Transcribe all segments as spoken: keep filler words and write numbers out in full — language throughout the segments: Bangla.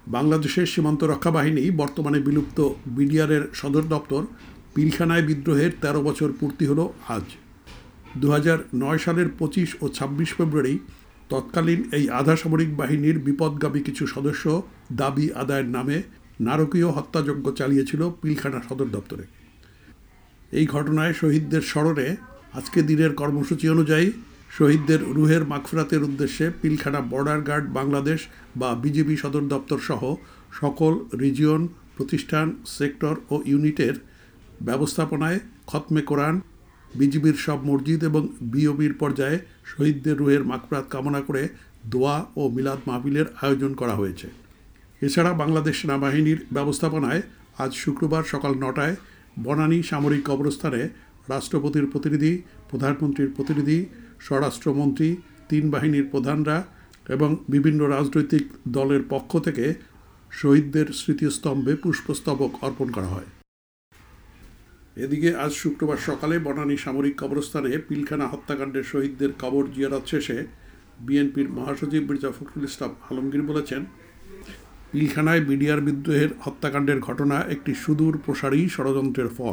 বাংলাদেশের সীমান্ত রক্ষা বাহিনী বর্তমানে বিলুপ্ত বিডিআরের সদর দপ্তর পিলখানায় বিদ্রোহের তেরো বছর পূর্তি হলো আজ। দু হাজার নয় সালের পঁচিশ ও ছাব্বিশ ফেব্রুয়ারি তৎকালীন এই আধা সামরিক বাহিনীর বিপদগামী কিছু সদস্য দাবি আদায়ের নামে নারকীয় হত্যাযজ্ঞ চালিয়েছিল পিলখানা সদর দপ্তরে। এই ঘটনায় শহীদদের স্মরণে আজকে দিনের কর্মসূচি অনুযায়ী শহীদদের রুহের মাগফিরাতের উদ্দেশ্যে পিলখানা বর্ডার গার্ড বাংলাদেশ বা বিজিবি সদর দপ্তর সহ সকল রিজিয়ন, প্রতিষ্ঠান, সেক্টর ও ইউনিটের ব্যবস্থাপনায় খতমে কোরআন, বিজিবির সব মসজিদ এবং বিওবির পর্যায়ে শহীদদের রুহের মাগফিরাত কামনা করে দোয়া ও মিলাদ মাহফিলের আয়োজন করা হয়েছে। এছাড়া বাংলাদেশ সেনাবাহিনীর ব্যবস্থাপনায় আজ শুক্রবার সকাল নটায় বনানী সামরিক কবরস্থানে রাষ্ট্রপতির প্রতিনিধি, প্রধানমন্ত্রীর প্রতিনিধি, স্বরাষ্ট্রমন্ত্রী, তিন বাহিনীর প্রধানরা এবং বিভিন্ন রাজনৈতিক দলের পক্ষ থেকে শহীদদের স্মৃতিস্তম্ভে পুষ্পস্তবক অর্পণ করা হয়। এদিকে আজ শুক্রবার সকালে বনানী সামরিক কবরস্থানে পিলখানা হত্যাকাণ্ডের শহীদদের কবর জিয়ারত শেষে বিএনপির মহাসচিব মির্জা ফখরুল ইসলাম আলমগীর বলেছেন, পিলখানায় বিডিআর বিদ্রোহের হত্যাকাণ্ডের ঘটনা একটি সুদূর প্রসারী ষড়যন্ত্রের ফল।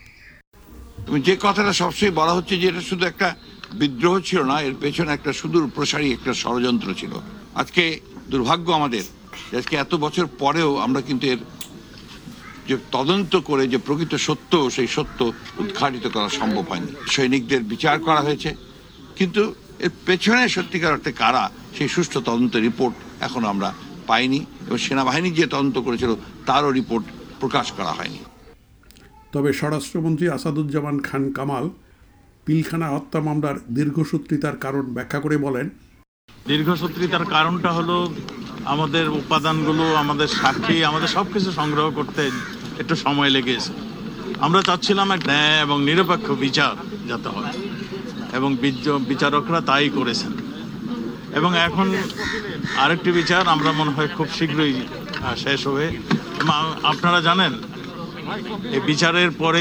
যে কথাটা সবসময় বলা হচ্ছে যে এটা শুধু একটা বিদ্রোহ ছিল না, এর পেছনে একটা সুদূর প্রসারী একটা ষড়যন্ত্র ছিল। আজকে দুর্ভাগ্য আমাদের, আজকে এত বছর পরেও আমরা কিন্তু এর যে তদন্ত করে যে প্রকৃত সত্য, সেই সত্য উদ্ঘাটিত করা সম্ভব হয়নি। সৈনিকদের বিচার করা হয়েছে, কিন্তু এর পেছনে সত্যিকার অর্থে কারা, সেই সুষ্ঠু তদন্তের রিপোর্ট এখনো আমরা পাইনি এবং সেনাবাহিনী যে তদন্ত করেছিল তারও রিপোর্ট প্রকাশ করা হয়নি। তবে স্বরাষ্ট্রমন্ত্রী আসাদুজ্জামান খান কামাল পিলখানা হত্যা মামলার দীর্ঘসূত্রিতার কারণ ব্যাখ্যা করে বলেন, দীর্ঘসূত্রিতার কারণটা হলো আমাদের উপাদানগুলো, আমাদের সাক্ষী, আমাদের সব কিছু সংগ্রহ করতে একটু সময় লেগেছে। আমরা চাচ্ছিলাম এক ন্যায় এবং নিরপেক্ষ বিচার যাতে হয় এবং বিচারকরা তাই করেছেন। এবং এখন আরেকটি বিচার আমরা মনে হয় খুব শীঘ্রই শেষ হবে। আপনারা জানেন এই বিচারের পরে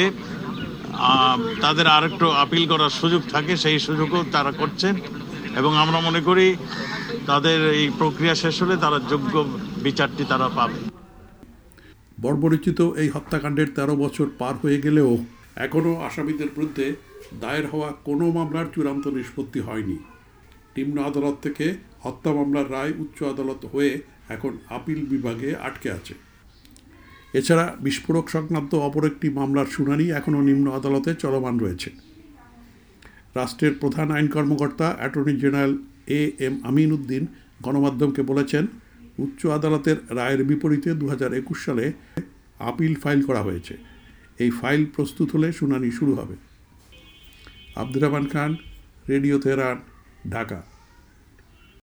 তাদের আরেকটু আপিল করার সুযোগ থাকে, সেই সুযোগও তারা করছেন এবং আমরা মনে করি তাদের এই প্রক্রিয়া শেষ হলে তারা যোগ্য বিচারটি তারা পাবে। বর্বরচিত এই হত্যাকাণ্ডের তেরো বছর পার হয়ে গেলেও এখনও আসামিদের বিরুদ্ধে দায়ের হওয়া কোনো মামলার চূড়ান্ত নিষ্পত্তি হয়নি। নিম্ন আদালত থেকে হত্যা মামলার রায় উচ্চ আদালত হয়ে এখন আপিল বিভাগে আটকে আছে। এছাড়া বিস্ফোরক সংক্রান্ত অপর একটি মামলার শুনানি এখনও নিম্ন আদালতে চলমান রয়েছে। রাষ্ট্রের প্রধান আইন কর্মকর্তা attorney general A M Amin Uddin গণমাধ্যমকে বলেছেন, উচ্চ আদালতের রায়ের বিপরীতে দু হাজার একুশ সালে আপিল ফাইল করা হয়েছে। এই ফাইল প্রস্তুত হলে শুনানি শুরু হবে। Abdur Rahman Khan, radio Tehran, Dhaka.